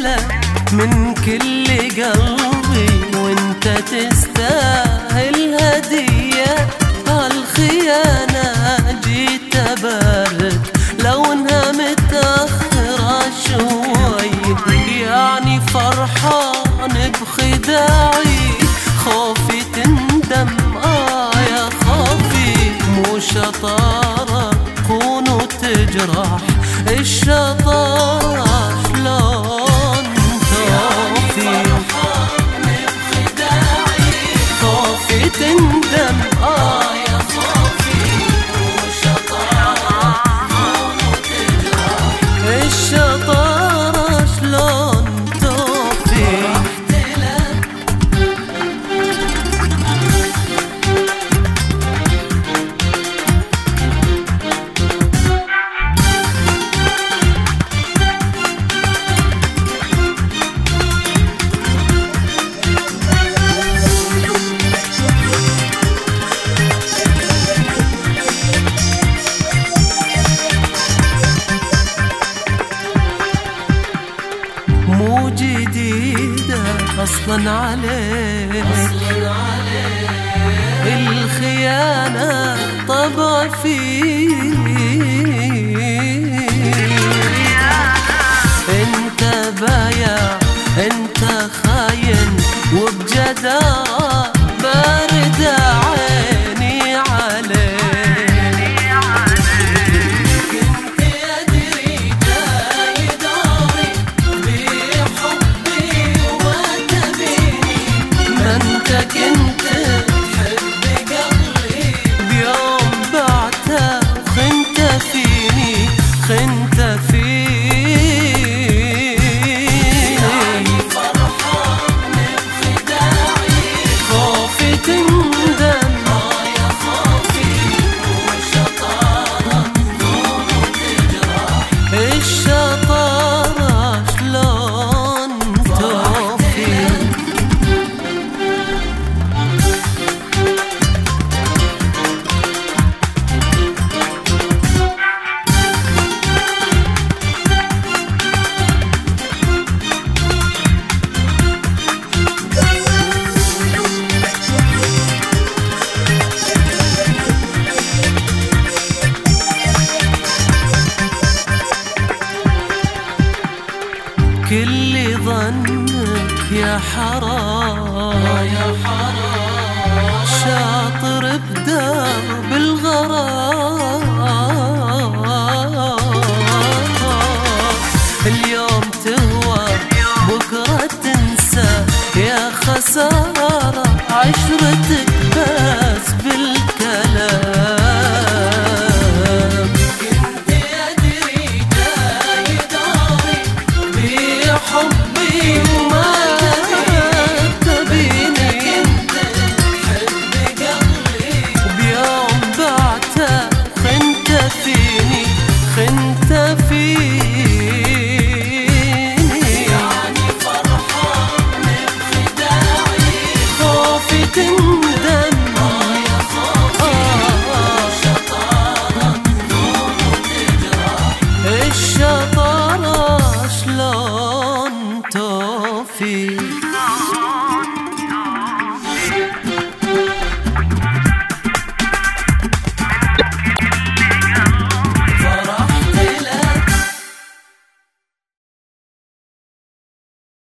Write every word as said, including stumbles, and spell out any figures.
لك من كل قلبي، وانت تستاهل هدية. هالخيانة جيت أبارك لو انها متأخرة شوي، يعني فرحان بخداعي، خوفي تندم آه يا خوفي. مو شطارة تخون وتجرح، الشطارة شلون توفي. فرحان بخداعي، خوفي تندم آه يا خوفي. مو شطارة تخون وتجرح، الشطارة شلون توفي. مو جديدة أصلاً عليك الخيانة طبع فيك. انت بايع، انت خاين، وبجدارة بارد عيني عليك. كنت تحب قلبي بيوم بعته، وخنت فيني خنت فيني. يعني فرحان بخداعي، خوفي تندم آه يا خوفي. والشطارة تخون وتجرح، الشطارة شلون توفي. كل ظنك يا حرام يا حرام، شاطر بدرب الغرام. اليوم تهوى بكرة تنسى، يا خسارة عشرتك بس بالكلام. حبي وما تبيني، كنت تحب قلبي وبيوم بعته خنت فيني خنت فيني. يعني فرحان بخداعي، خوفي تندم آه يا خوفي. الشطارة تخون وتجرح، الشطارة شلون توفي.